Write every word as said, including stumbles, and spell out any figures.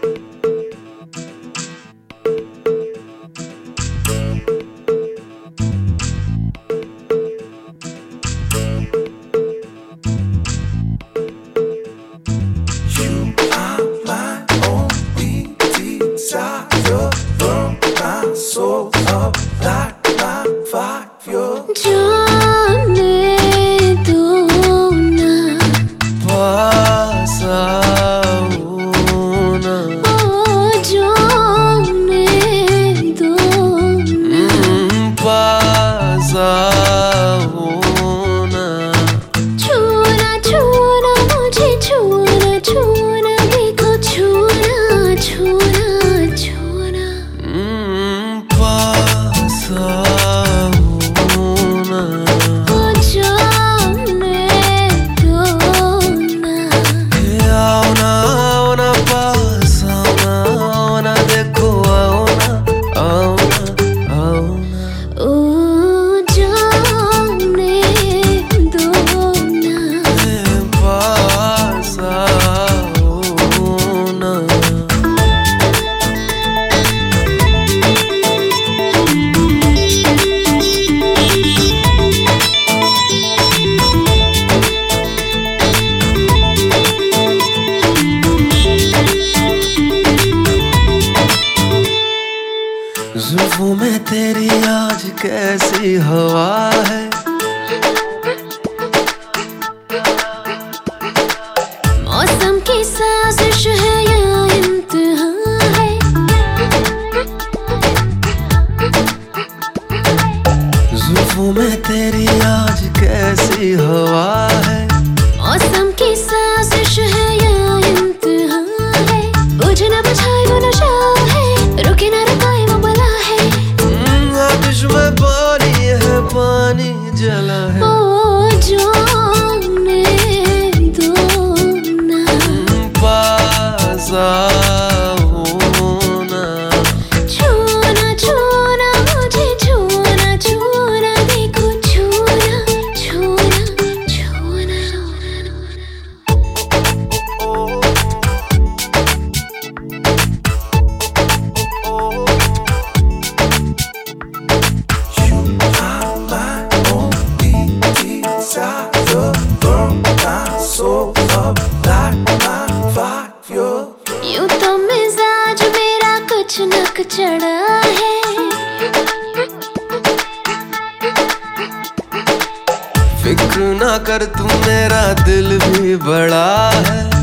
जुल्फों में तेरी आज कैसी हवा है, मौसम की साजिश है या इम्तिहान है। जुल्फों में तेरी आज कैसी हवा है, मौसम की साजिश है या इम्तिहान है। बुझे ना बुझाए वो नशा है, रुके ना रुकाए वो बला है। आतिश में पानी है, पानी जला है। ओ जाने दो ना, पास आओ ना, छूना छूना मुझे छूना छूना, देखो छूना छूना छूना। यूं तो मिजाज मेरा कुछ नक चढ़ा है, फिक्र ना कर तू मेरा दिल भी बड़ा है।